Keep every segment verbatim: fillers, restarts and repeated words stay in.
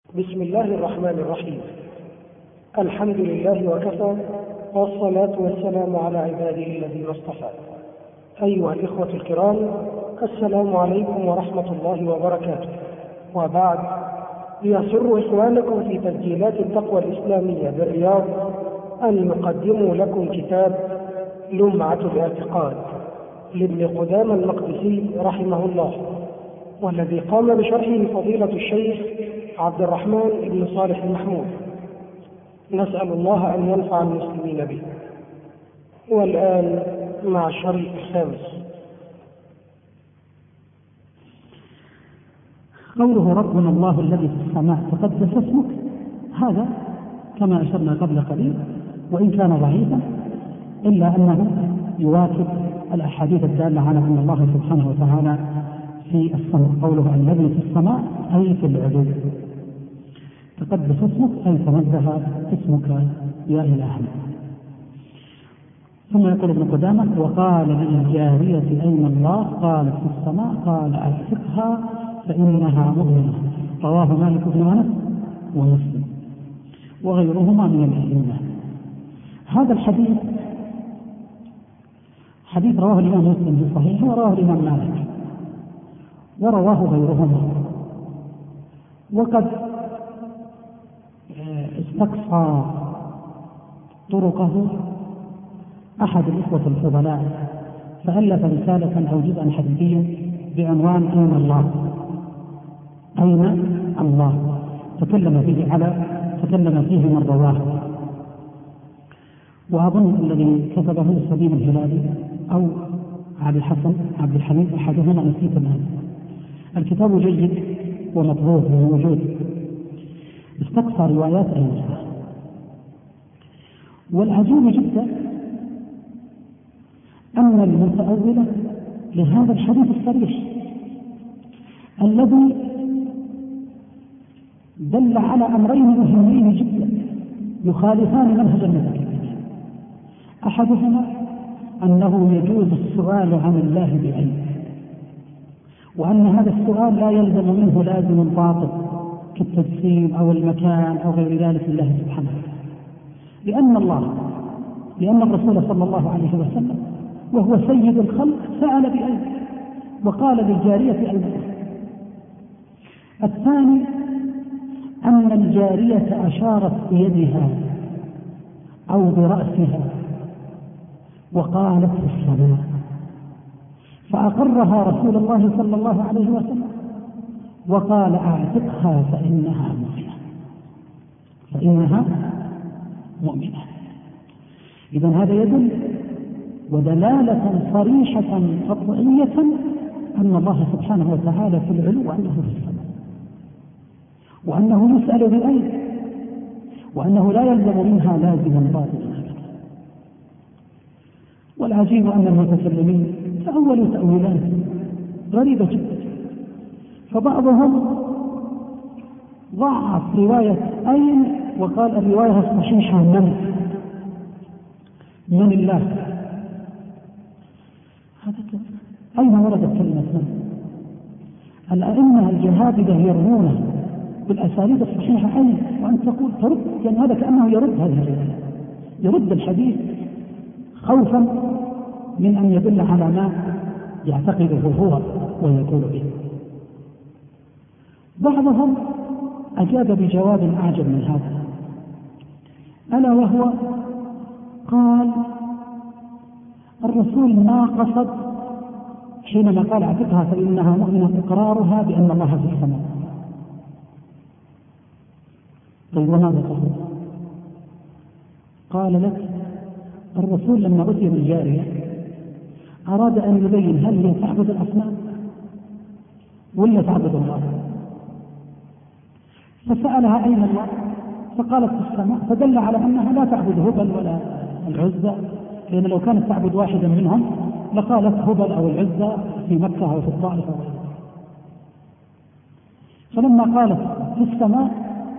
بسم الله الرحمن الرحيم. الحمد لله وكفى، والصلاة والسلام على عباده الذين اصطفى. أيها الإخوة الكرام، السلام عليكم ورحمة الله وبركاته. وبعد، يسر إخوانكم في تسجيلات التقوى الإسلامية بالرياض أن يقدموا لكم كتاب لمعة الاعتقاد لابن قدامة المقدسي رحمه الله، والذي قام بشرحه فضيلة الشيخ عبد الرحمن بن صالح المحمود. نسأل الله أن ينفع المسلمين به. والآن مع الشريط الخامس. قوله ربنا الله الذي في السماء تقدس اسمك، هذا كما أشرنا قبل قليل وإن كان ضعيفا إلا أنه يواكب الأحاديث الدالة على أن الله سبحانه وتعالى في السماء. قوله الذي في السماء أي في العلو، تقدس اسمك أي تنزه اسمك يا إلهنا. ثم يقول ابن قدامة: وقال للجارية أين الله؟ قالت في السماء. قال أعتقها فإنها مؤمنة. رواه مالك بن أنس ومسلم وغيرهما من الأئمة. هذا الحديث حديث رواه الإمام مسلم في صحيحه، ورواه الإمام مالك، ورواه غيرهما. وقد استقصى طرقه أحد الإخوة الفضلاء، فألف رسالة أو جزءا حديثيا بعنوان أين الله؟ أين الله؟ تكلم فيه على تكلم فيه من رواه، وأظن الذي كتبه سليم الهلالي أو عبد الحسن عبد الحميد، أحدهما نسيت الآن. الكتاب جيد ومطبوع وموجود. استقصى روايات أين الله. والعجيب جدا أن المتأولة لهذا الحديث الصريح الذي دل على أمرين مهمين جدا يخالفان منهج المتكلمين. أحدهما أنه يجوز السؤال عن الله بعلم، وأن هذا السؤال لا يلزم منه لازم باطل كالتجسيم أو المكان أو غير ذلك لله سبحانه، لأن الله لأن الرسول صلى الله عليه وسلم وهو سيد الخلق سأل بعلم وقال للجارية أين الله. الثاني أن الجارية أشارت بيدها أو برأسها وقالت في السماء، فأقرها رسول الله صلى الله عليه وسلم وقال أعتقها فإنها مؤمنة فإنها مؤمنة. إذن هذا يدل ودلالة صريحة قطعية أن الله سبحانه وتعالى في العلو وأنه في السماء، وأنه يسأل بأين، وأنه لا يلزم منها لازما باطلا. والعجيب أن المتكلمين تأولوا تأويلات غريبة جدا، فبعضهم ضعف رواية أين وقال الرواية الصحيحة من من الله. أين وردت كلمة من؟ الأئمة الجهابذة يرمون بالأساليب الصحيحة أين، وأن تقول ترد، يعني هذا كأنه يرد هذه الرواية، يرد الحديث خوفا من أن يدل على ما يعتقده هو ويقول به. بعضهم أجاب بجواب أعجب من هذا، ألا وهو قال الرسول ما قصد حينما قال اعتقها فإنها مؤمنة إقرارها بأن الله في السماء. طيب وماذا قصد؟ قال لك الرسول لما أتي بالجارية أراد أن يبين هل هي تعبد الأصنام ولا تعبد الله، فسألها أين الله؟ فقالت في السماء، فدل على أنها لا تعبد هبل ولا العزى، لأن لو كانت تعبد واحدا منهم لقالت هبل أو العزى في مكة أو في الطائف. فلما قالت في السماء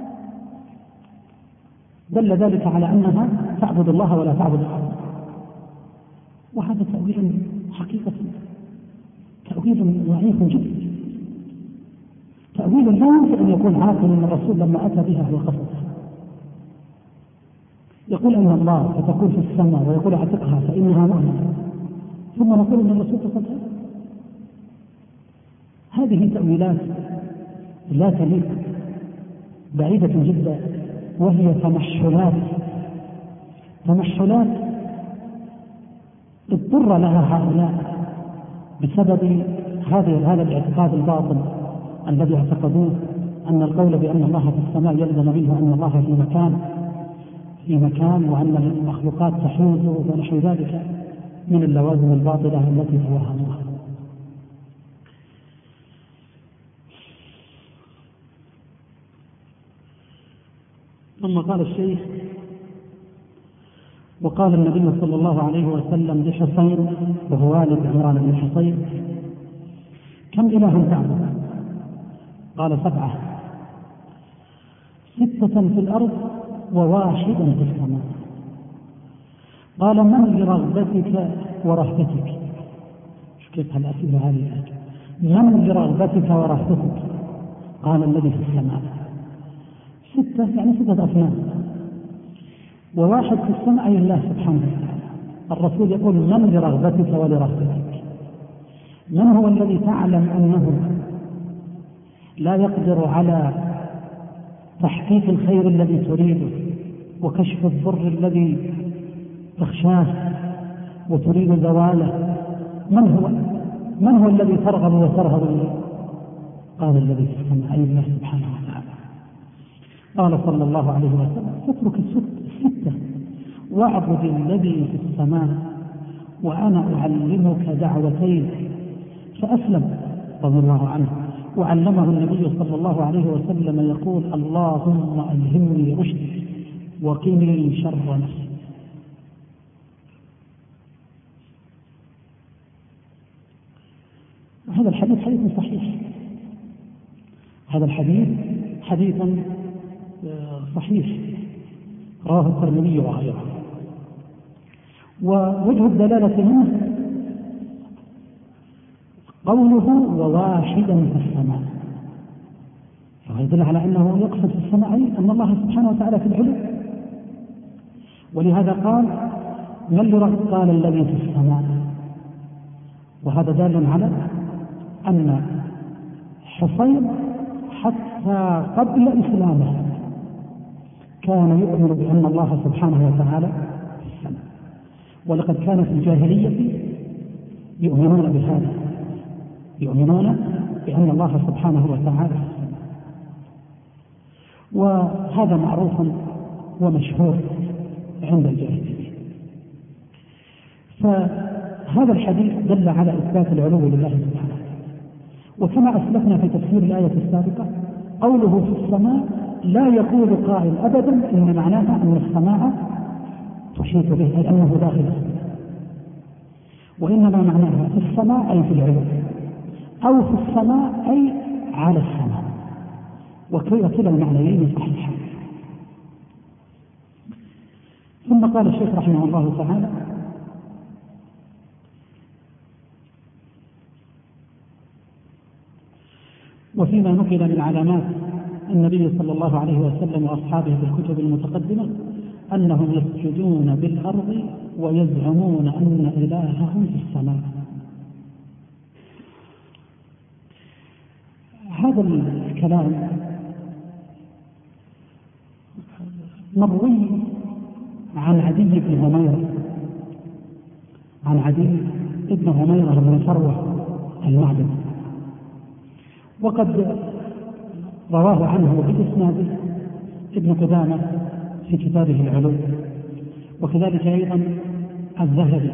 دل ذلك على أنها تعبد الله ولا تعبد الأصنام. وهذا تأويل حقيقة تأويل ضعيف جدا، تأويل لا يمكن أن يكون عاقل من الرسول لما أتى بها وقصدها. يقول أن الله ستكون في السماء ويقول اعتقها فإنها مؤمنة، ثم نقول أن الرسول قصدها. هذه تأويلات لا تليق، بعيدة جدا، وهي تمحلات تمحلات اضطر لها هؤلاء بسبب هذه هذا الاعتقاد الباطل الذي اعتقدوه أن القول بأن الله في السماء يلزم منه أن الله في مكان في مكان وأن المخلوقات تحوزه ونحو ذلك من اللوازم الباطلة التي توهموها. ثم قال الشيخ: وقال النبي صلى الله عليه وسلم لحصين وهو والد عمران بن حصين: كم إله تعبد؟ قال: سبعة، ستة في الأرض وواحدا في السماء. قال: من لرغبتك ورهبتك؟ شو كيف هالأسئلة هذه؟ من لرغبتك ورهبتك؟ قال: الذي في السماء. ستة يعني ستة أصنام، وواحد في السماء أي الله سبحانه وتعالى. الرسول يقول: من لرغبتك ولرهبتك؟ من هو الذي تعلم أنه لا يقدر على تحقيق الخير الذي تريده وكشف الضر الذي تخشاه وتريد زواله؟ من هو من هو الذي ترغب وترهب إليه؟ قال: الذي في السماء أي الله سبحانه وتعالى. قال صلى الله عليه وسلم: اترك الستة واعبد الذي في السماء وأنا أعلمك دعوتين. فأسلم رضي الله عنه، وعلمه النبي صلى الله عليه وسلم يقول: اللهم ألهمني رشدي وقني شر نفسي. هذا الحديث حديث صحيح، هذا الحديث حديث صحيح رواه الترمذي وغيره. ووجه الدلالة منه قوله: وواحدا في السماء، فهذا يدل على أنه يقصد في السماء أن الله سبحانه وتعالى في العلو، ولهذا قال: من لرغب؟ قال: الذي في السماء. وهذا دال على أن حصين حتى قبل إسلامه كان يؤمن بأن الله سبحانه وتعالى في السماء، ولقد كان في الجاهلية يؤمنون بهذا، يؤمنون بأن الله سبحانه وتعالى في السماء، وهذا معروف ومشهور عند الجاهلية. فهذا الحديث دل على إثبات العلو لله سبحانه. وكما أسلفنا في تفسير الآية السابقة، قوله في السماء لا يقول قائل أبدا إن معناها أن السماء تحيط به أي أنه داخل السماء، وإنما معناها في السماء أي في العلو، أو في السماء أي على السماء، وكلا المعنيين صحيحان. ثم قال الشيخ رحمه الله تعالى: وفيما نقل من علامات النبي صلى الله عليه وسلم وأصحابه في الكتب المتقدمة أنهم يسجدون بالأرض ويزعمون أن إلههم في السماء. هذا الكلام مروي عن عدي بن هميرة عن عدي بن هميرة بن فروة المعدن، وقد رواه عنه بإسناد ابن قدامة في كتابه العلو، وكذلك أيضا الذهبي.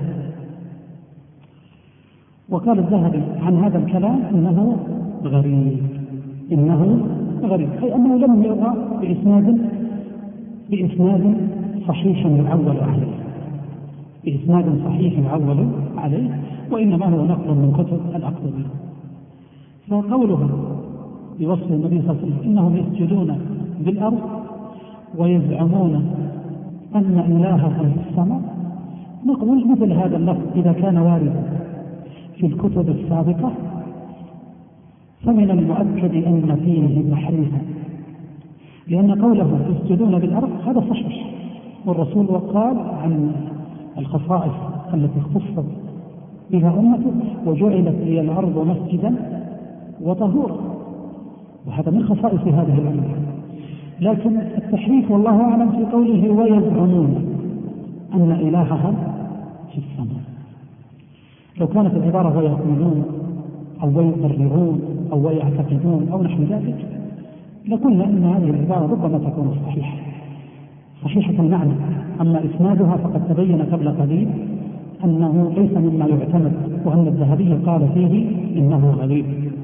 وقال الذهبي عن هذا الكلام إنه غريب، إنه غريب أي أنه لم يروى بإسناد بإسناد صحيح يعول عليه بإسناد صحيح يعول عليه وإنما هو نقل من كتب الأقطبي. فقوله بوصف النبي صلى الله عليه وسلم إنهم يسجدون بالأرض ويزعمون أن إلههم في السماء، نقول مثل هذا اللفظ إذا كان واردا في الكتب السابقة فمن المؤكد أن فيه تحريفا، لأن قوله يسجدون بالأرض هذا صحيح، والرسول قال عن الخصائص التي اختصت بها أمته: وجعلت لي الأرض مسجدا وطهورا، وهذا من خصائص هذه الأمة. لكن التحريف والله أعلم في قوله ويزعمون أن إلههم في السماء. لو كانت العبارة ويقولون أو ويقررون أو ويعتقدون أو نحو ذلك لقلنا أن هذه العبارة ربما تكون صحيحة صحيحة المعنى، أما إسنادها فقد تبين قبل قليل أنه ليس مما يعتمد، وأن الذهبي قال فيه إنه غريب،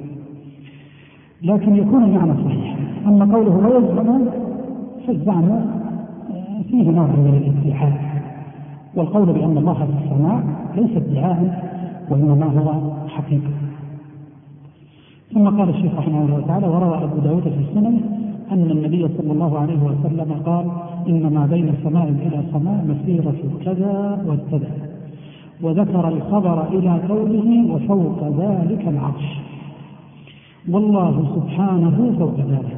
لكن يكون المعنى صحيح. أما قوله ويزعمون فالزعم فيه نوع من الادعاء، والقول بأن الله في السماء ليس ادعاء وإنما هو حقيقة. ثم قال الشيخ رحمه الله تعالى: وروى أبو داود في السنن أن النبي صلى الله عليه وسلم قال: إن ما بين سماء إلى سماء مسيرة كذا وكذا، وذكر الخبر إلى قوله وفوق ذلك العرش، والله سبحانه فوق ذلك.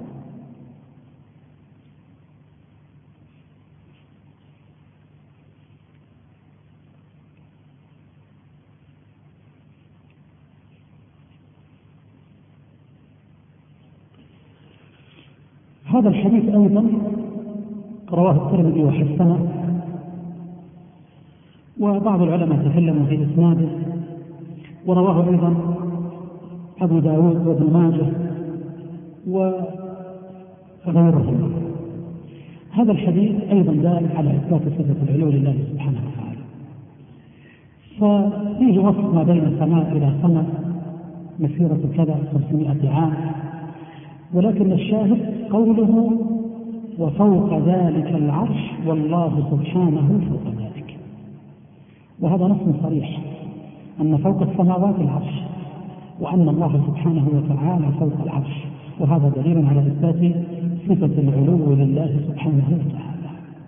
هذا الحديث أيضا رواه الترمذي وحسنه، وبعض العلماء تكلموا في إسناده، ورواه أيضا أبو داود وابن ماجه وغيرهم. هذا الحديث أيضا دال على إثبات صفة العلو لله سبحانه وتعالى، ففيه وصف ما بين السماء إلى سماء مسيرة كذا خمسمائة عام، ولكن الشاهد قوله وفوق ذلك العرش والله سبحانه فوق ذلك، وهذا نص صريح أن فوق السماوات العرش، وأن الله سبحانه وتعالى فوق العرش، وهذا دليل على إثبات صفة العلو لله سبحانه وتعالى.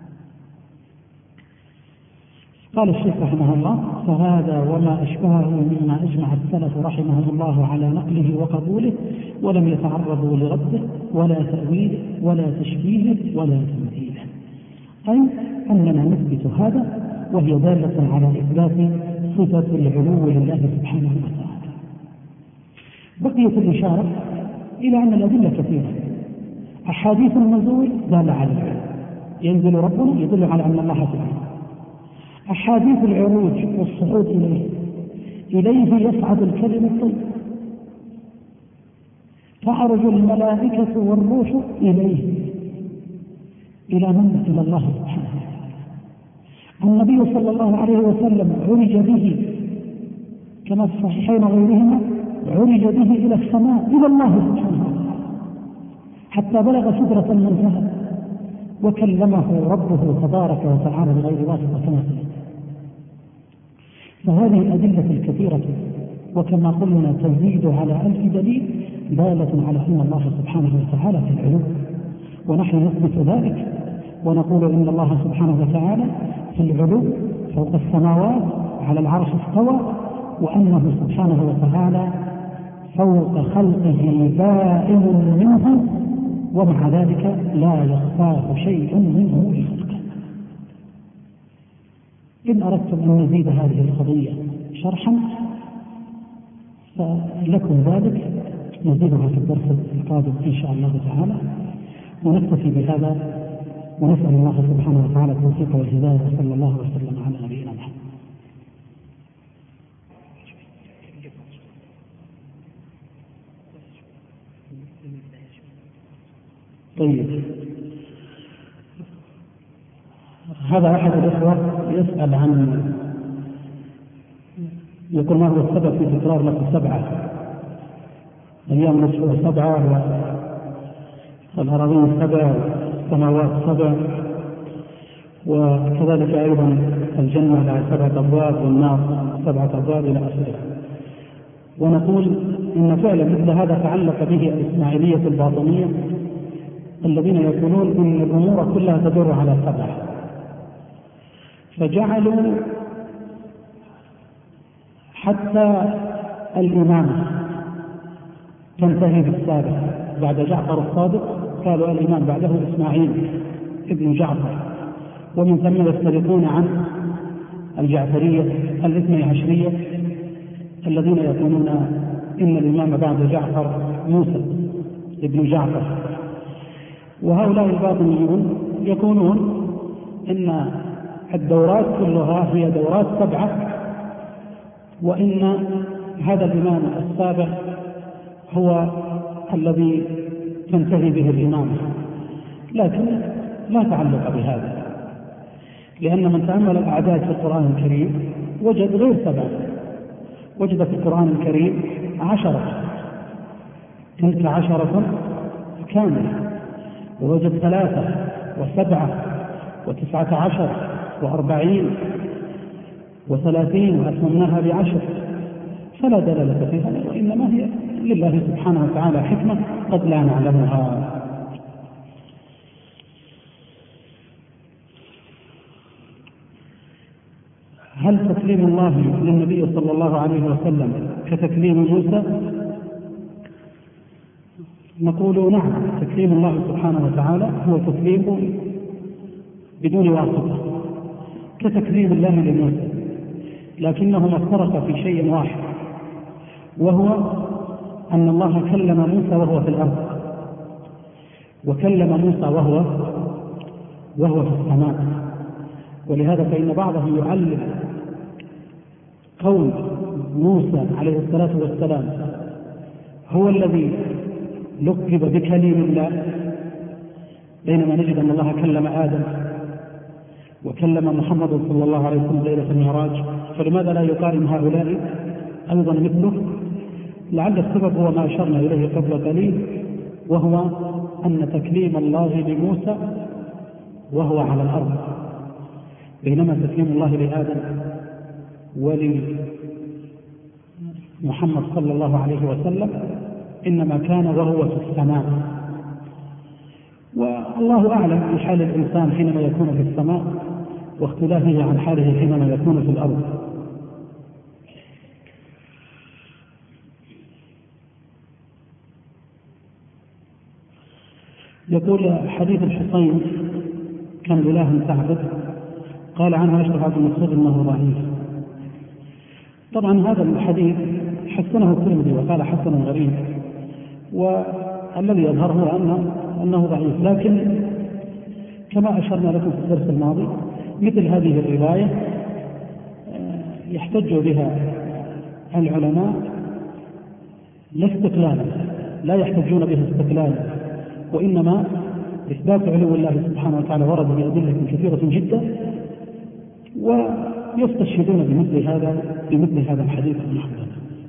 قال الشيخ رحمه الله: فهذا وما أشبهه مما أجمع السلف رحمهم الله على نقله وقبوله، ولم يتعرضوا لرده ولا تأويله ولا تشبيهه ولا تمثيله، أي أننا نثبت هذا، وهي دالة على إثبات صفة العلو لله سبحانه وتعالى. بقيت الإشارة إلى أن الأدلة كثيرة. أحاديث النزول دال على ينزل ربنا يدل على أن الله سبحانه. أحاديث العروج والصعود إليه إليه يصعد الكلم الطيب، تعرج الملائكة والروح إليه. إلى من؟ إلى الله سبحانه وتعالى. النبي صلى الله عليه وسلم عرج به كما في الصحيحين وغيرهما، عرج به إلى السماء إلى الله سبحانه وتعالى حتى بلغ سدرة المنتهى، وكلمه ربه تبارك وتعالى بغير واسطة كما سمعت. فهذه الأدلة الكثيرة وكما قلنا تزيد على ألف دليل دالة على أن الله سبحانه وتعالى في العلو، ونحن نثبت ذلك ونقول إن الله سبحانه وتعالى في العلو فوق السماوات على العرش استوى، وأنه سبحانه وتعالى فوق خلقه بائن منه، ومع ذلك لا يخفاه شيء منه لخلقه. إن أردتم أن نزيد هذه القضية شرحا فلكم ذلك، نزيدها في الدرس القادم إن شاء الله تعالى، ونكتفي بهذا، ونسأل الله سبحانه وتعالى التوفيق والهداية، وصلى الله وسلم على نبينا محمد. طيب، هذا أحد الأخوة يسأل عن، يقول ما هو السبب في تكرار لفظ سبعة؟ أيام الأسبوع سبعة، والأراضين سبع، والسماوات سبع، وكذلك أيضا الجنة لها سبعة أبواب والنار سبعة أبواب إلى آخره. ونقول إن فعلا مثل هذا تعلق به الإسماعيلية الباطنية الذين يقولون إن الأمور كلها تدور على سبعة، فجعلوا حتى الإمامة تنتهي بالسابع بعد جعفر الصادق، قالوا الإمام بعده إسماعيل ابن جعفر، ومن ثم يختلفون عن الجعفرية الاثني عشرية الذين يقولون إن الإمام بعد جعفر موسى ابن جعفر. وهؤلاء الباطنيون يقولون إن الدورات كلها هي دورات سبعة، وإن هذا الإمام السابع هو الذي تنتهي به الإمامة، لكن لا تعلق بهذا، لأن من تأمل الأعداد في القرآن الكريم وجد غير سبعة، وجد في القرآن الكريم عشرة، تلك عشرة كاملة، ووجد ثلاثة وسبعة وتسعة عشر وأربعين وثلاثين وأتممناها بعشر، فلا دلالة فيها، وإنما هي لله سبحانه وتعالى حكمة قد لا نعلمها. هل تكليم الله للنبي صلى الله عليه وسلم كتكليم موسى؟ نقول نعم، تكليم الله سبحانه وتعالى هو تكليم بدون واسطة كتكليم الله لموسى، لكنهما افترقا في شيء واحد، وهو أن الله كلم موسى وهو في الأرض، وكلم موسى وهو وهو في السماء. ولهذا فإن بعضهم يعلم قول موسى عليه الصلاة والسلام هو الذي لقب بكليم الله، بينما نجد أن الله كلم آدم وكلم محمد صلى الله عليه وسلم ليلة المعراج، فلماذا لا يقارن هؤلاء أيضا مثله؟ لعل السبب هو ما أشرنا إليه قبل قليل، وهو أن تكليم الله لموسى وهو على الأرض، بينما تكليم الله لآدم ولمحمد صلى الله عليه وسلم إنما كان وهو في السماء. والله أعلم بحال الإنسان حينما يكون في السماء واختلافه عن حاله حينما يكون في الأرض. يقول حديث الحصين كان إله تعبد، قال عنه أشرف عبد المقصود أنه ضعيف. طبعا هذا الحديث حسنه الترمذي وقال حسن غريب، والذي يظهر هو أنه, أنه ضعيف، لكن كما أشرنا لكم في الدرس الماضي مثل هذه الرواية يحتج بها العلماء لا استقلالا، لا يحتجون بها استقلالا، وإنما إثبات علو الله سبحانه وتعالى ورد بأدلة كثيرة جدا، ويستشهدون بمثل هذا بمثل هذا الحديث المحدث.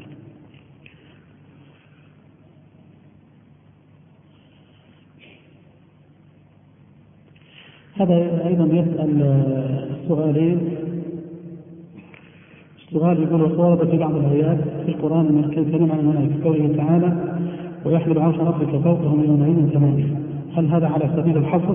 هذا أيضا يسأل السؤالين. السؤال يقول: ورد في بعض الآيات في القرآن من الكلمة عن الملائكة قوله تعالى: ويحمل عرش ربك فوقهم يومئذ ثمانية، هل هذا على سبيل الحصر؟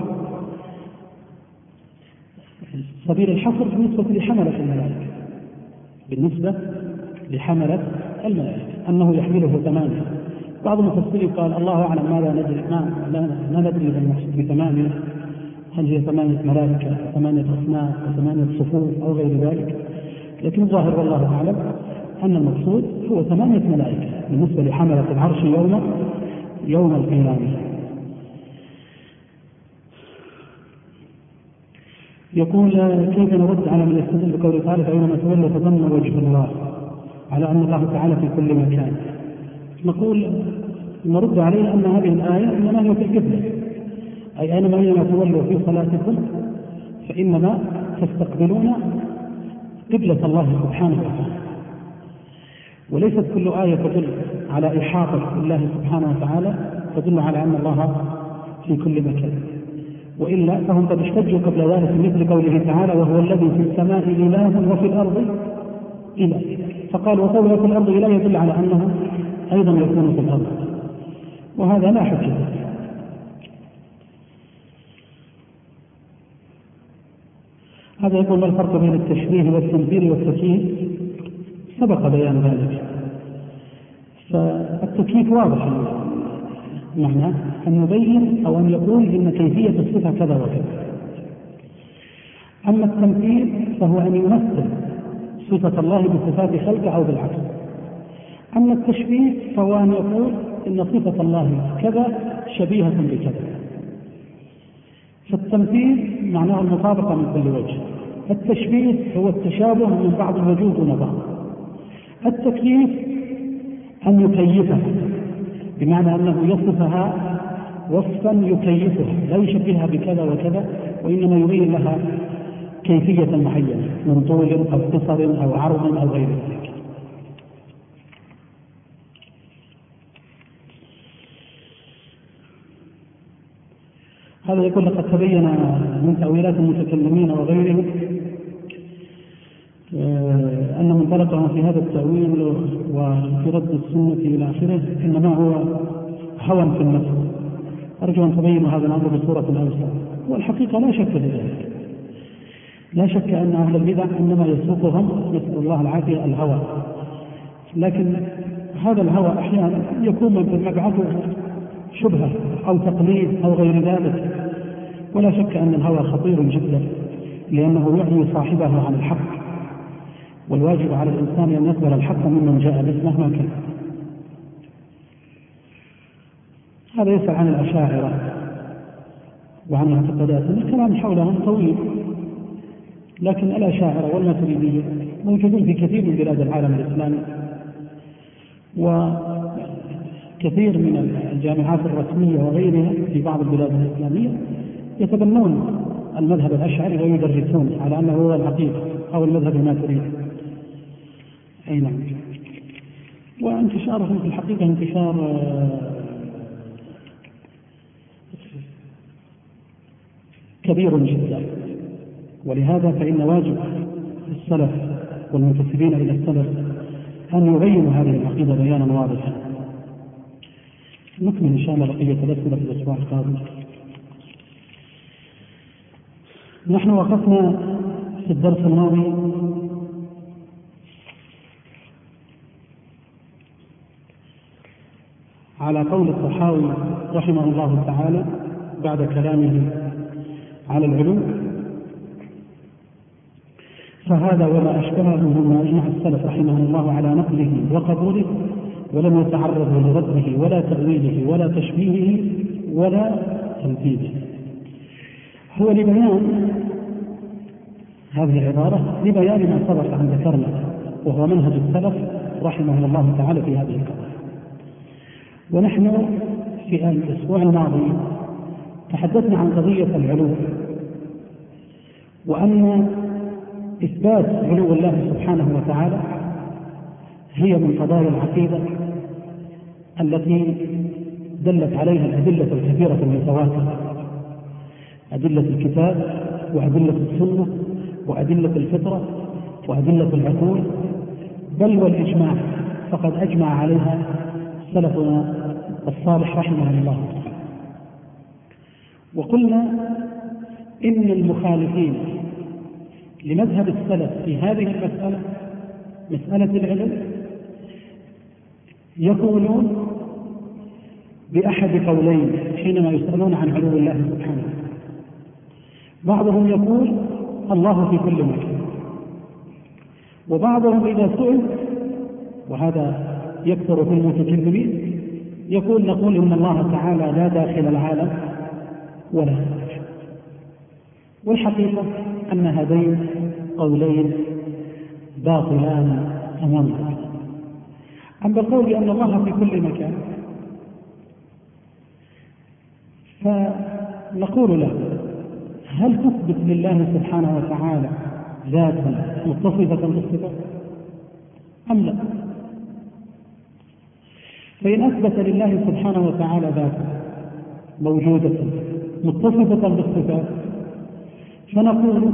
سبيل الحصر بالنسبة لحملة الملائكة، بالنسبة لحملة الملائكة أنه يحمله ثمانية. بعض المفسرين قال: الله أعلم، ماذا ندري، ما لا ندري المقصود بثمانية، هل هي ثمانية ملائكة ثمانية أصناف وثمانية صفوف أو غير ذلك، لكن الظاهر والله أعلم أن المقصود هو ثمانية ملائكة بالنسبة لحملة العرش يوم يوم القيامة. يقول: كيف نرد على من يستدل بقوله تعالى: فأينما تولوا فثم وجه الله، على أن الله تعالى في كل مكان؟ نقول نرد عليه أن هذه الآية إنما هي في القبلة، أي أينما أينما تولوا في صلاتكم فإنما تستقبلون قبلة الله سبحانه وتعالى، وليست كل آية تدل على إحاطة الله سبحانه وتعالى تدل على أن الله في كل مكان، وإلا فهم قد احتجوا قبل ذلك مثل قوله تعالى: وهو الذي في السماء إله وفي الأرض إله، فقال وقوله في الأرض إله يدل على أنه أيضا يكون في الأرض، وهذا لا حجة. هذا يقول: ما الفرق بين التشبيه والتمثيل والتكييف؟ سبق بيان ذلك. فالتكييف واضح معناه أن يبين أو أن يقول إن كيفية الصفة كذا وكذا. أما التمثيل فهو أن يمثل صفة الله بصفات خلقه أو بالعكس. أما التشبيه فهو أن يقول إن صفة الله كذا شبيهة بكذا. فالتمثيل معناه المطابقة من كل وجه، التشبيه هو التشابه من بعض الوجوه دون بعض. التكييف أن يكيفها بمعنى أنه يصفها وصفا يكيفها لا يشبهها بكذا وكذا، وإنما يبين لها كيفية معينة من طول أو قصر أو عرض أو غير ذلك. هذا يقول لقد تبين من تأويلات المتكلمين وغيرهم أن منطلقهم في هذا التأويل وفي رد السنة إلى آخره إنما هو هوى في النفس. أرجو أن تبينوا هذا الأمر بصورة أوسع. والحقيقة لا شك في ذلك، لا شك أن أهل البدع إنما يسوقهم نسأل الله العافية الهوى، لكن هذا الهوى أحيانا يكون من مبعثه شبهة أو تقليد أو غير ذلك. ولا شك أن الهوى خطير جدا لأنه يعمي صاحبه عن الحق، والواجب على الإنسان أن يقبل الحق ممن جاء به مهما كان. هذا يسأل عن الأشاعرة وعن اعتقاداتهم، الكلام حولهم طويل، لكن الأشاعرة والماتريدية موجودون في كثير من بلاد العالم الإسلامي، وكثير من الجامعات الرسمية وغيرها في بعض البلاد الإسلامية يتبنون المذهب الأشعري ويدرسون على أنه هو الحقيقة أو المذهب الماتريدي. أي نعم. وانتشارهم في الحقيقة انتشار كبير جدا، ولهذا فإن واجب السلف والمنتسبين إلى السلف أن يبينوا هذه العقيدة بيانا واضحا. نكمل إن شاء الله بقية الأسئلة في الأسبوع القادم. نحن وقفنا في الدرس الماضي على قول الطحاوي رحمه الله تعالى بعد كلامه على العلو: فهذا وما أشبهه مما أجمع السلف رحمه الله على نقله وقبوله، ولم يتعرضوا لرده ولا تأويله ولا تشبيهه ولا تمثيله. هو لبيان هذه العبارة لبيان ما سبق أن ذكرنا، وهو منهج السلف رحمه الله تعالى في هذه القضية. ونحن في الأسبوع الماضي تحدثنا عن قضية العلو، وأن إثبات علو الله سبحانه وتعالى هي من قضايا العقيدة التي دلت عليها الأدلة الكثيرة المتواترة، أدلة الكتاب وأدلة السنة وأدلة الفطرة وأدلة العقول، بل والإجماع، فقد أجمع عليها سلفنا الصالح رحمه الله. وقلنا إن المخالفين لمذهب السلف في هذه المسألة، مسألة العلم، يقولون بأحد قولين حينما يسألون عن علو الله سبحانه. بعضهم يقول الله في كل مكان، وبعضهم إذا سئل، وهذا يكثر في المتكلمين، يقول نقول إن الله تعالى لا داخل العالم ولا خارج. والحقيقة أن هذين قولين باطلان تماما. أما القول بأن الله في كل مكان فنقول له: هل تثبت لله سبحانه وتعالى ذاتا متصفة بالصفات أم لا؟ فإن أثبت لله سبحانه وتعالى ذاتا موجودة متصفة بالصفات فنقول: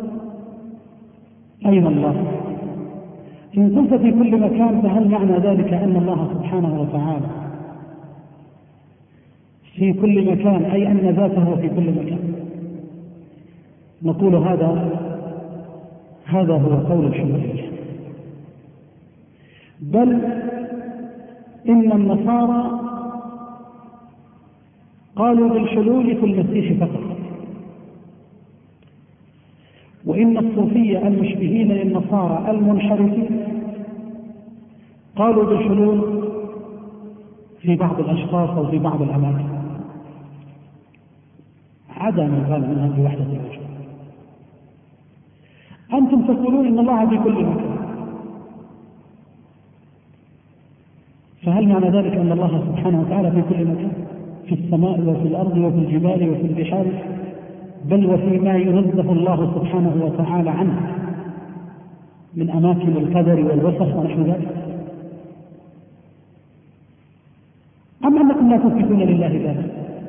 أين الله؟ إن كنت في كل مكان فهل معنى ذلك أن الله سبحانه وتعالى في كل مكان، أي أن ذاته في كل مكان؟ نقول هذا هذا هو قول الحنفية، بل إن النصارى قالوا بالحلول في المسيح فقط، وإن الصوفية المشبهين للنصارى المنحرفين قالوا بالحلول في بعض الأشخاص أو في بعض الأماكن، عدا من قال منها بوحدة الوجود. أنتم تقولون إن الله في كل مكان، فهل معنى ذلك أن الله سبحانه وتعالى في كل مكان؟ في السماء وفي الأرض وفي الجبال وفي البحار، بل وفيما ينزه الله سبحانه وتعالى عنه من أماكن القدر والوسخ ونحو ذلك؟ أم أنكم لا تثبتون لله ذلك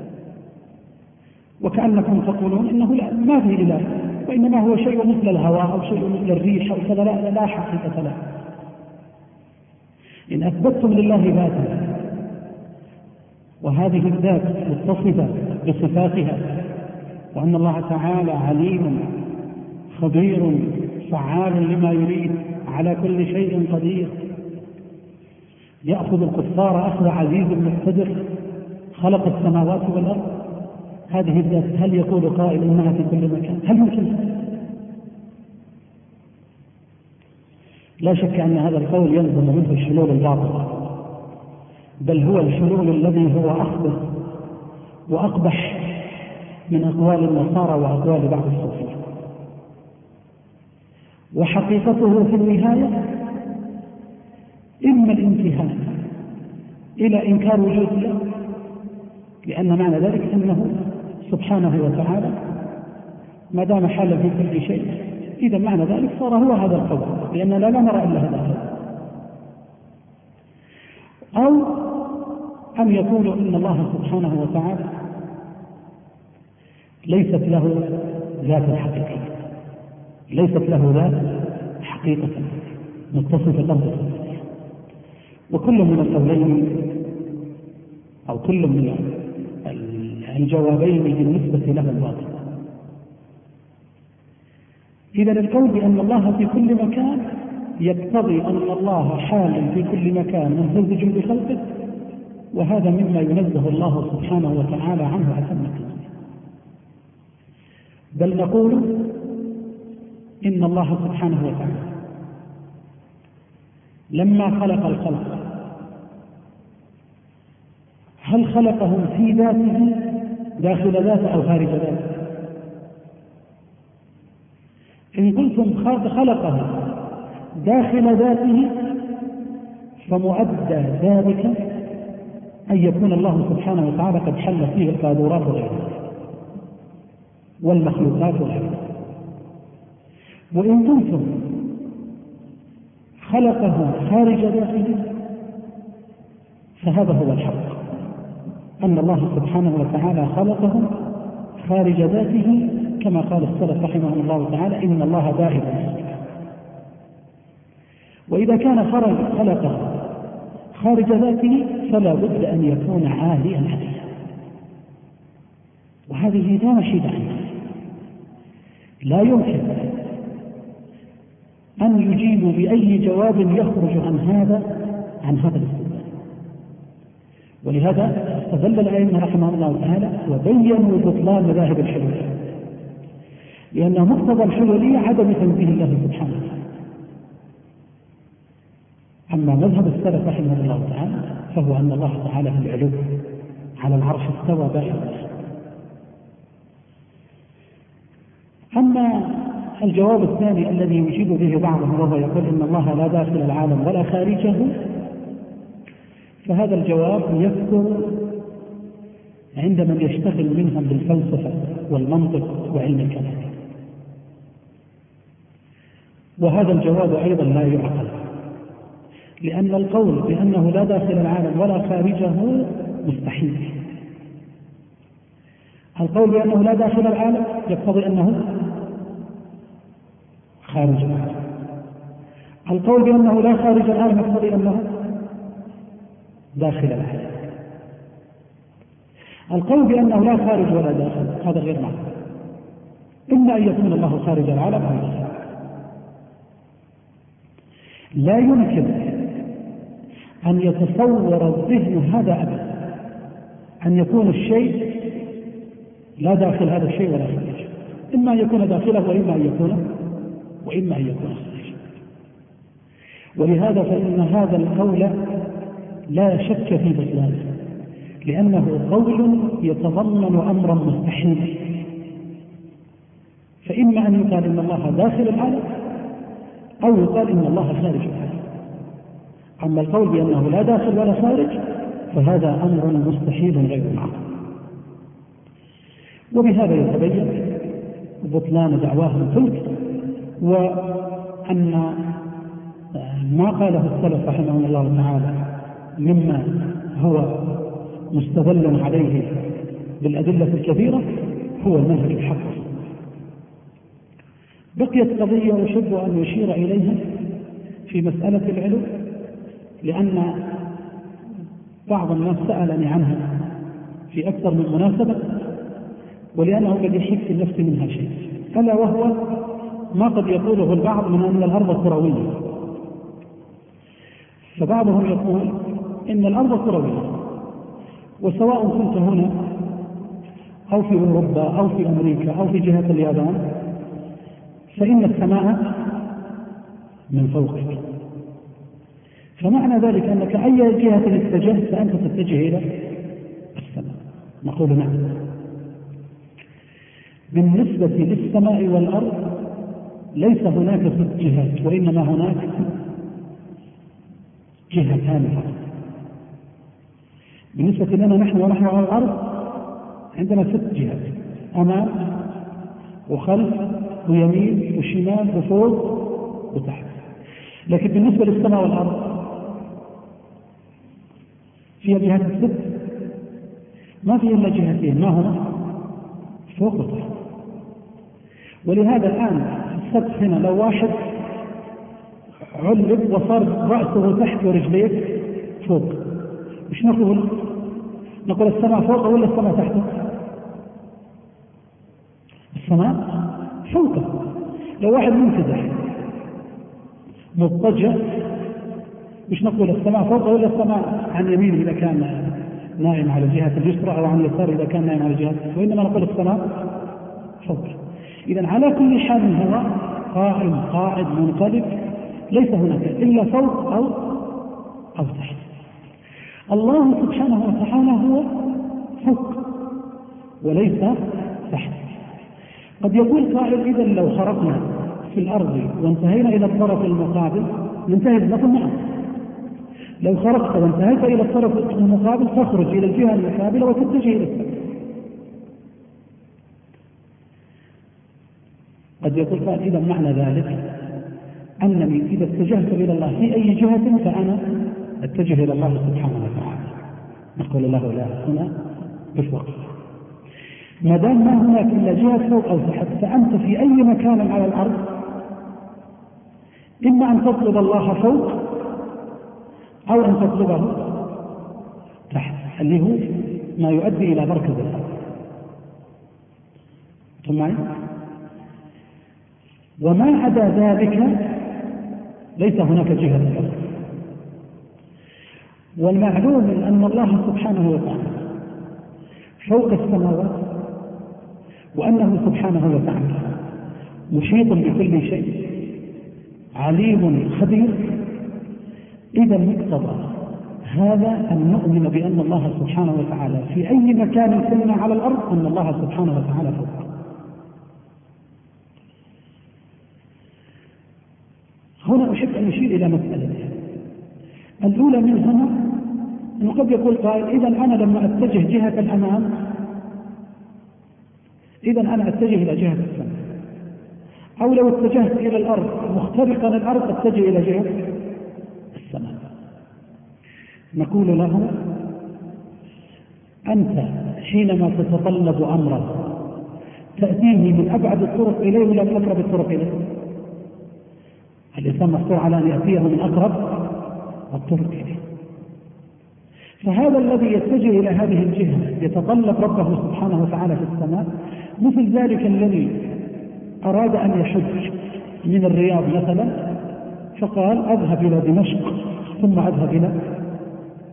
وكأنكم تقولون إنه لا ما فيه إله، وإنما هو شيء مثل الهواء أو شيء مثل الريح أو كذا؟ لا, لا حقيقة له. إن أثبتتم لله ذاتا وهذه الذات متصفة بصفاتها، وأن الله تعالى عليم خبير فعال لما يريد على كل شيء قدير، يأخذ الكفار أخذ عزيز مقتدر، خلق السماوات والأرض، هذه الذات هل يقول قائل إنها في كل مكان؟ هل يمكن؟ لا شك أن هذا القول يلزم منه الحلول الباطلة، بل هو الحلول الذي هو أخبث وأقبح من أقوال النصارى وأقوال بعض الصوفية. وحقيقته في النهاية إما الانتهاء إلى إنكار وجود الله، لأن معنى ذلك أنه سبحانه وتعالى ما دام حال في كل شيء، إذا معنى ذلك صار هو هذا القول، لأننا لا نرى إلا هذا القول. أو أن يقولوا إن الله سبحانه وتعالى ليست له ذات حقيقية، ليست له ذات حقيقة متصفة بصفاته. وكل من القولين أو كل من الجوابين بالنسبة له الباطل. إذا القول بأن الله في كل مكان يقتضي أن الله حال في كل مكان ممتزج بخلقه، وهذا مما ينزه الله سبحانه وتعالى عنه أتم التنزيه. بل نقول إن الله سبحانه وتعالى لما خلق الخلق هل خلقهم في ذاته داخل ذاته أو خارج ذاته؟ إن قلتم خلقه داخل ذاته فمؤدى ذلك أن يكون الله سبحانه وتعالى قد حل فيه القادورات غيره والمخلوقات غيره. وإن قلتم خلقه خارج ذاته فهذا هو الحق، أن الله سبحانه وتعالى خلقه خارج ذاته، كما قال السلف رحمهم الله تعالى إن الله دائم. وإذا كان خلقه خارج ذاته فلا بد أن يكون عاليا عليه، وهذه لا مشيد عنها. لا يمكن أن يجيبوا بأي جواب يخرج عن هذا عن هذا الاستدلال. ولهذا استدل الأئمة رحمهم الله تعالى وبينوا بطلان مذاهب الحلول، لأن مقتضى الحلولية عدم تنزيه الله سبحانه وتعالى. أما مذهب السلف رحمه الله تعالى فهو أن الله تعالى في العلو على العرش استوى باشا. أما الجواب الثاني الذي يجيب به بعضهم وهو يقول إن الله لا داخل العالم ولا خارجه، فهذا الجواب يذكر عند من يشتغل منهم بالفلسفة والمنطق وعلم الكلام، وهذا الجواب أيضا لا يعقل، لأن القول بأنه لا داخل العالم ولا خارجه مستحيل. القول بأنه لا داخل العالم يقتضي أنه خارج العالم، القول بأنه لا خارج العالم يقتضي أنه داخل العالم، القول بأنه لا خارج ولا داخل هذا غير معنى، إما أن يكون الله خارج العالم أو داخل. لا يمكن أن يتصور الذهن هذا أبدا، أن يكون الشيء لا داخل هذا الشيء ولا خارج، إما أن يكون داخله وإما أن يكون وإما أن يكون خارجا. ولهذا فإن هذا القول لا شك في بطلانه، لأنه قول يتضمن أمرا مستحيلا. فإما أن يقال إن الله داخل العالم أو يقال إن الله خارج العالم. أما القول بأنه لا داخل ولا خارج فهذا أمر مستحيل غير معقول. وبهذا يتبين بطلان دعواهم تلك، وأن ما قاله السلف رحمهم الله تعالى مما هو مستدل عليه بالأدلة الكثيرة هو المنهج الحق. بقيت قضية أحب أن يشير إليها في مسألة العلو، لأن بعض الناس سألني عنها في أكثر من مناسبة، ولأنه قد يحيك في النفس منها شيء، ألا وهو ما قد يقوله البعض من أن الأرض كروية. فبعضهم يقول إن الأرض كروية، وسواء كنت هنا أو في أوروبا أو في أمريكا أو في جهة اليابان فإن السماء من فوقك، فمعنى ذلك أنك أي جهة اتجهت فأنت تتجه إلى السماء. نقول نعم. بالنسبة للسماء والأرض ليس هناك ست جهات، وإنما هناك جهتان فقط. بالنسبة لنا نحن ونحن على الأرض عندنا ست جهات، أمام وخلف ويمين وشمال وفوق وتحت. لكن بالنسبة للسماء والأرض فيها جهات الست، ما فيها إلا جهتين، ما هما؟ فوق وتحت. ولهذا الآن السقف هنا لو واحد علق وصار رأسه تحت ورجليه فوق، مش نقول نقول السماء فوق ولا السماء تحته؟ السماء فوقه. لو واحد منتزح مضطجع مش نقول السماء فوقه ولا السماء عن يمينه إذا كان نائم على جهة اليسرى أو عن يسار إذا كان نائم على جهة، وإنما نقول السماء فوق. إذن على كل حال هو قائم قاعد منقلب، ليس هناك إلا فوق أو أو تحت. الله سبحانه وتعالى هو فوق وليس تحت. قد يقول قائل إذا لو خرقنا في الأرض وانتهينا إلى الطرف المقابل ننتهي، نقول نعم. لو خرقت وانتهيت إلى الطرف المقابل تخرج إلى الجهة المقابلة وتتجه إلى السماء. قد يقول قائل إذا معنى ذلك أنني إذا اتجهت إلى الله في أي جهة فأنا اتجه إلى الله سبحانه وتعالى. نقول له لا، هنا بفوق. ما دام ما هناك إلا جهة فوق أو تحت فأنت في أي مكان على الأرض إما أن تطلب الله فوق أو أن تطلبه تحت، اللي هو ما يؤدي إلى مركز الأرض. ثم وما عدا ذلك ليس هناك جهة الأرض. والمعلوم أن الله سبحانه وتعالى فوق السماوات، وأنه سبحانه وتعالى محيط بكل شيء، عليم خبير. إذا مقتضى هذا أن نؤمن بأن الله سبحانه وتعالى في أي مكان كنا على الأرض أن الله سبحانه وتعالى فوق. هنا أحب أن أشير إلى مسألتين. الأولى منهما أنه قد يقول قائل إذا أنا لما أتجه جهة الأمام إذا أنا أتجه إلى جهة السماء، أو لو اتجهت إلى الأرض مخترقا الأرض أتجه إلى جهة السماء. نقول له أنت حينما تتطلب أمرا تأتيه من أبعد الطرق إليه ولا من أقرب الطرق إليه؟ الإنسان مفتوح على أن يأتيه من أقرب الطرق إليه. فهذا الذي يتجه إلى هذه الجهة يتطلب ربه سبحانه وتعالى في السماء، مثل ذلك الذي أراد أن يحج من الرياض مثلا فقال أذهب إلى دمشق ثم أذهب إلى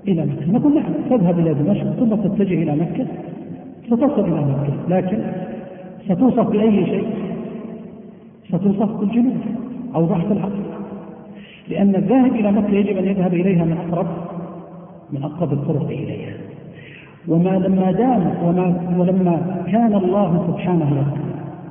إلى مكة. نقول نعم، تذهب إلى دمشق ثم تتجه إلى مكة، ستصل إلى مكة، لكن ستوصف بأي شيء؟ ستوصف بالجنوب أو ضعف العقل، لأن الذاهب إلى مكة يجب أن يذهب إليها من أقرب من أقرب الطرق إليها. وما لما دام وما ولما كان الله سبحانه وتعالى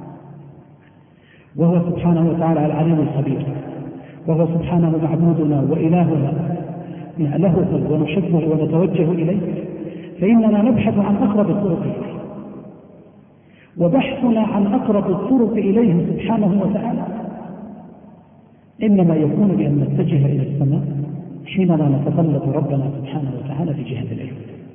وهو سبحانه وتعالى العليم الخبير، وهو سبحانه معبودنا وإلهنا نألهه ونحبه ونتوجه إليه، فإننا نبحث عن أقرب الطرق إليه، وبحثنا عن أقرب الطرق إليه سبحانه وتعالى إنما يكون بأن نتجه إلى السماء حينما نتطلب ربنا سبحانه وتعالى في جهة العلم.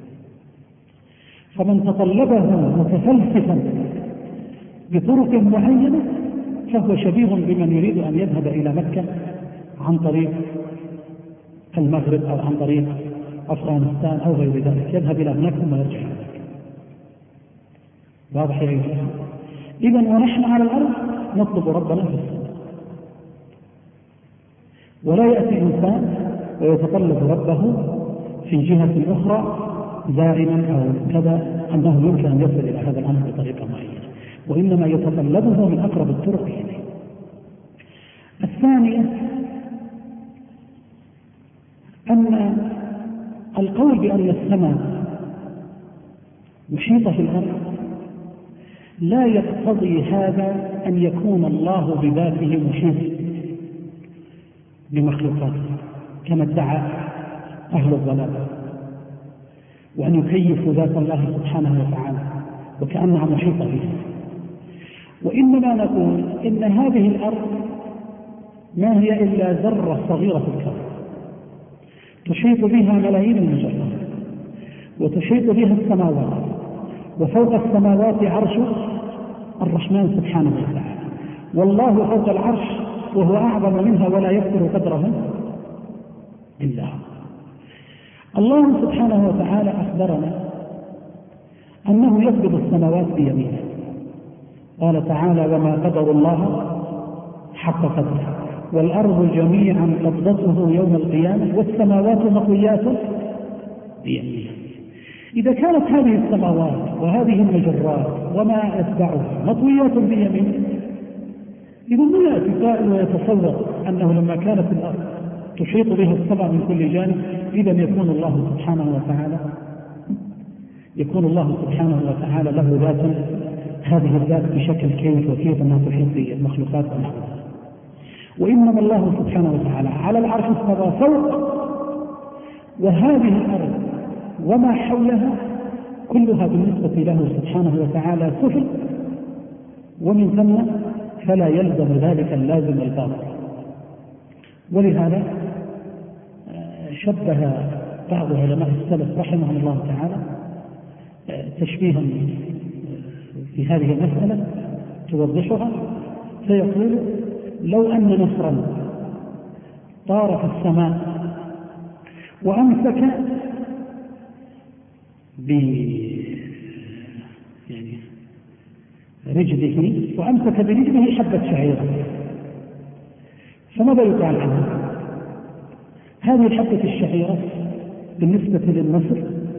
فمن تطلبه متفلسفا بطرق معينة فهو شبيه بمن يريد أن يذهب إلى مكة عن طريق المغرب أو عن طريق أفغانستان أو غير ذلك، يذهب إلى هناك ثم يرجع إلى مكة. واضح يا أيها؟ إذن ونحن على الأرض نطلب ربنا في السماء، ولا يأتي إنسان ويتطلب ربه في جهة أخرى دائما أو كذا أنه يمكن أن يصل إلى هذا الأمر بطريقة معينة، وإنما يتطلبه من أقرب الطرق إليه. الثانية أن القول بأن السماء محيطة في الأرض لا يقتضي هذا أن يكون الله بذاته محيط بمخلوقاته كما ادعى أهل الضلال، وأن يكيفوا ذات الله سبحانه وتعالى وكأنها محيطة به. وإنما نقول إن هذه الأرض ما هي إلا ذرة صغيرة في الكون تحيط بها ملايين المجرات، وتحيط بها السماوات، وفوق السماوات عرش الرحمن سبحانه وتعالى، والله فوق العرش وهو أعظم منها ولا يكثر قدره إلا هو. الله سبحانه وتعالى أخبرنا أنه يقبض السماوات بيمينه، قال تعالى: وما قدر الله حق قدره والأرض جميعا قبضته يوم القيامة والسماوات مطويات بيمينه. إذا كانت هذه السماوات وهذه المجرات وما يتبعها مطويات بيمينه، إذا لا يأتي قائل ويتصور أنه لما كانت الأرض تحيط بها السماء من كل جانب إذا يكون الله سبحانه وتعالى يكون الله سبحانه وتعالى له ذات، هذه الذات بشكل كيف وكيف أنها تحيط بالمخلوقات والمخلوقات. وإنما الله سبحانه وتعالى على العرش استوى فوق، وهذه الأرض وما حولها كلها بالنسبة له سبحانه وتعالى سفل، ومن ثم فلا يلزم ذلك اللازم الباطل. ولهذا شبه بعض علماء السلف رحمهم الله تعالى تشبيها في هذه المسألة توضحها، فيقول: لو أن نسرا طار في السماء وأمسك ب يعني رجله وأمسك برجله حبة شعيرة، فماذا يقال عنها؟ هذه الحبة الشعيرة بالنسبة للنسر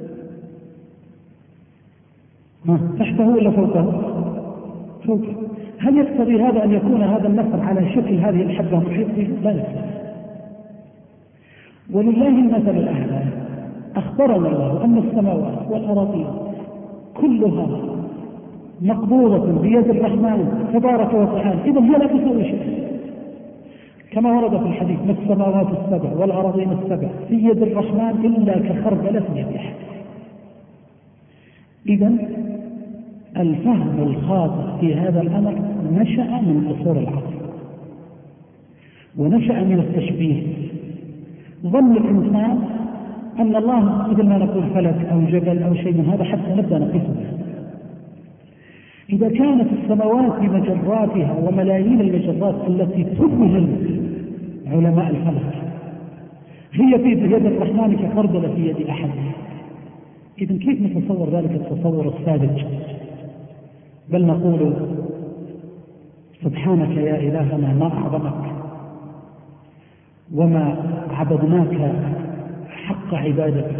تحته ولا فوقه؟ فوقه. هل يقتضي هذا أن يكون هذا النسر على شكل هذه الحبة محيط به؟ لا يقتضي. ولله المثل الأعلى، أخبرنا الله أن السماوات والأراضين كلها مقبوضة بيد الرحمن تبارك وتعالى، إذا هي لا تسوي شيء، كما ورد في الحديث: ما السماوات السبع والأراضين السبع في يد الرحمن إلا كخردلة في يد أحد. إذن الفهم الخاطئ في هذا الأمر نشأ من قصور العقل، ونشأ من التشبيه. ظن الإنسان أن الله مثل ما نقول فلك أو جبل أو شيء من هذا حتى نبدأ نقيسه. إذا كانت السماوات بمجراتها وملايين المجرات التي تذهل علماء الفلك هي في يد الرحمن كخردلة في يد أحد، إذن كيف نتصور ذلك التصور الساذج؟ بل نقول: سبحانك يا إلهنا ما أعظمك وما عبدناك حق عبادتك،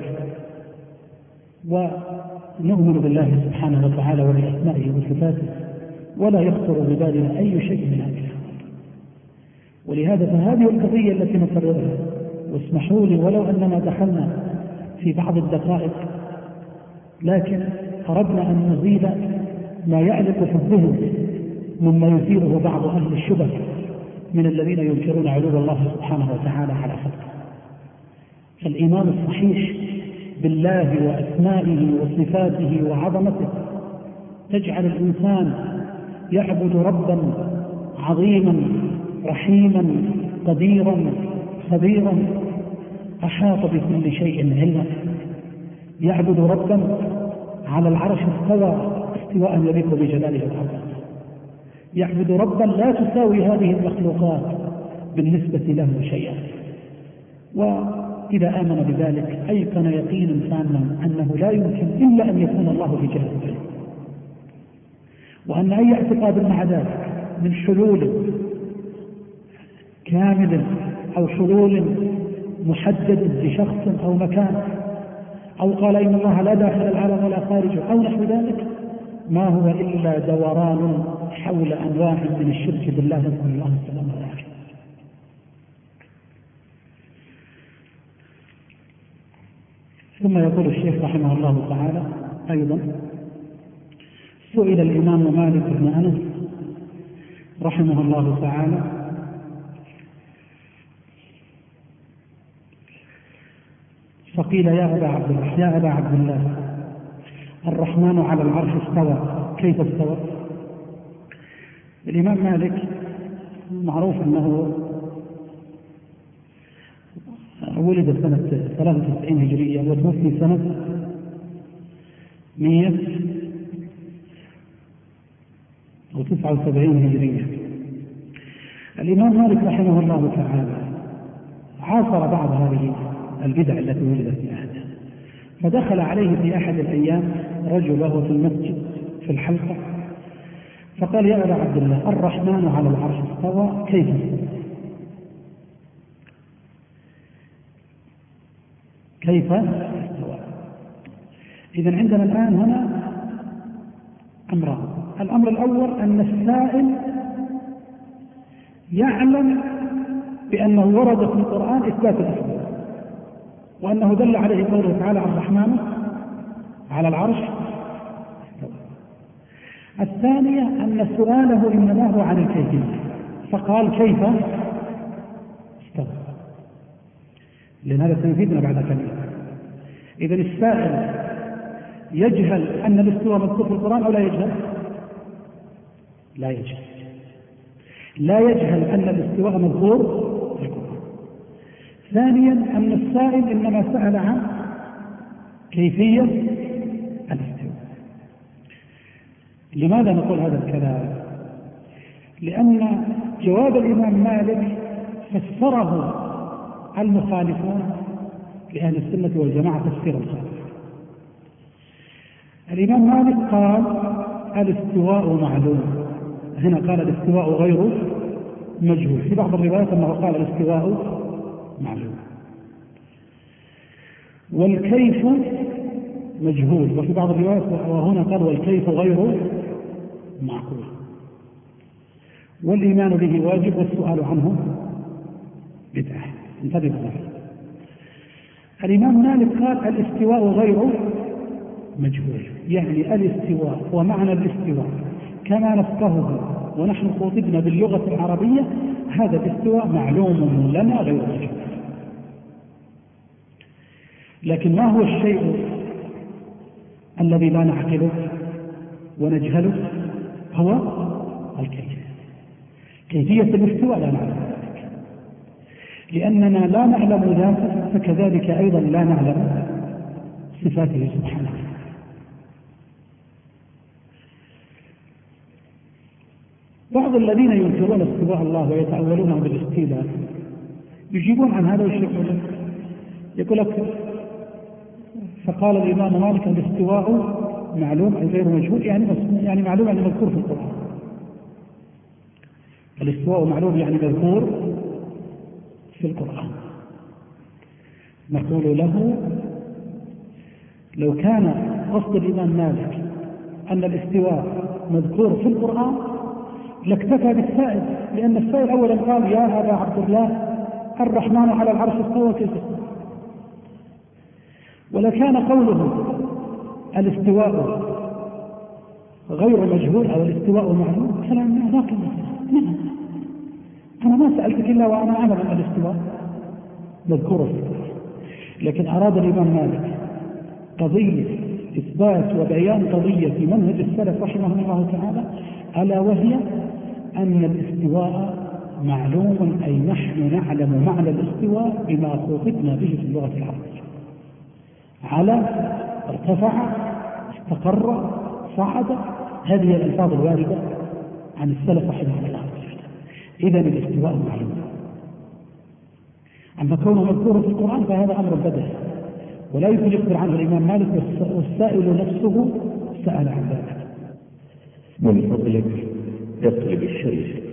ونؤمن بالله سبحانه وتعالى وبأسمائه وصفاته، ولا يخطر ببالنا أي شيء من هذا. ولهذا فهذه القضية التي نقررها، واسمحوا لي ولو أننا دخلنا في بعض الدقائق، لكن أردنا أن نزيل ما يعلق في الذهن مما يثيره بعض أهل الشبه من الذين ينكرون علو الله سبحانه وتعالى على خلقه. فالإيمان الصحيح بالله وأسمائه وصفاته وعظمته تجعل الإنسان يعبد ربا عظيما رحيما قديرا خبيرا أحاط بكل شيء علما، يعبد ربا على العرش استوى استواء يليق بجلاله وعظمته، يعبد ربا لا تساوي هذه المخلوقات بالنسبة له شيئا. وإذا آمن بذلك أيقن يقينا تاما أنه لا يمكن إلا أن يكون الله في جهة، وأن أي اعتقاد مع ذلك من حلول كامل أو حلول محدد لشخص أو مكان، أو قال إن الله لا داخل العالم ولا خارجه أو نحو ذلك، ما هو إلا دوران حول أنواع من الشرك بالله، نسأل الله السلامة والعافية. ثم يقول الشيخ رحمه الله تعالى أيضا: سئل الإمام مالك بن أنس رحمه الله تعالى فقيل: يا أبا عبد الله يا أبا عبد الله الرحمن على العرش استوى، كيف استوى؟ الإمام مالك معروف أنه ولد سنة ثلاثة وتسعين هجرية وتوفي سنة مئة وتسعة وسبعين هجرية. الإمام مالك رحمه الله تعالى عاصر بعض هذه البدع التي ولدت في عهده، فدخل عليه في أحد الأيام رجل وهو في المسجد في الحلقة فقال: يا أبا عبد الله الرحمن على العرش استوى، كيف استوى؟ كيف استوى؟ إذن عندنا الآن هنا أمران. الأمر الأول أن السائل يعلم بأنه ورد في القرآن إثبات الأسماء، وأنه دل عليه قوله تعالى: الرحمن على العرش استوى. الثانية أن سؤاله إنما هو عن الكيفية، فقال: كيف استوى؟ لأن هذا سيفيدنا بعد كلمة. إذن السائل يجهل أن الاستواء مذكور في القرآن أو لا يجهل؟ لا يجهل لا يجهل أن الاستواء مذكور في القرآن. ثانيا أن السائل إنما سأل عن كيفية الاستواء. لماذا نقول هذا الكلام؟ لأن جواب الإمام مالك فسره المخالفون لأهل السنة والجماعة تفسيرا صحيحا. الإمام مالك قال: الاستواء معلوم، هنا قال الاستواء غير مجهول، في بعض الروايات أنه قال الاستواء معلوم، والكيف مجهول، وفي بعض الروايات وهنا قال والكيف غير معقول، والإيمان به واجب والسؤال عنه بدعة. انتبهوا معي. الإمام مالك قال الاستواء غير مجهول، يعني الاستواء ومعنى الاستواء كما نفقهه ونحن خاطبنا باللغة العربية، هذا الاستواء معلوم لنا غير مجهول. لكن ما هو الشيء الذي لا نعقله ونجهله؟ هو الكيفية. كيفية الاستواء لا نعلم ذلك، لأننا لا نعلم ذاته، فكذلك أيضا لا نعلم صفاته سبحانه. بعض الذين ينكرون استواء الله ويتأولونه بالاستيلاء يجيبون عن هذا الشيء، يقول لك: فقال الإمام مالك الاستواء معلوم أي غير مجهول، يعني يعني معلوم يعني مذكور في القرآن. الاستواء معلوم يعني مذكور في القرآن. نقول له لو كان قصد الإمام مالك أن الاستواء مذكور في القرآن لاكتفى بالسائل، لأن السائل أولا قال يا أبا عبد الله الرحمن على العرش استوى كيف استوى. ولكان قوله الاستواء غير مجهول أو الاستواء معلوم كلام ذاك المثل. أنا ما سألتك إلا وأنا أعلم أن الاستواء مذكور، لكن أراد الإمام مالك قضية إثبات وبيان قضية في منهج السلف رحمه الله تعالى، ألا وهي أن الاستواء معلوم، أي نحن نعلم معنى الاستواء بما خوفتنا به في اللغة العربية. على، ارتفع، استقر، صعد، هذه الألفاظ الواردة عن السلف رحمه الله. إذن الاستواء معلوم. أما كونه مذكور في القرآن فهذا أمر بديهي ولا يمكن يخبر عنه الإمام مالك، والسائل نفسه سأل عن ذلك. من فضلك اقلب الشريف.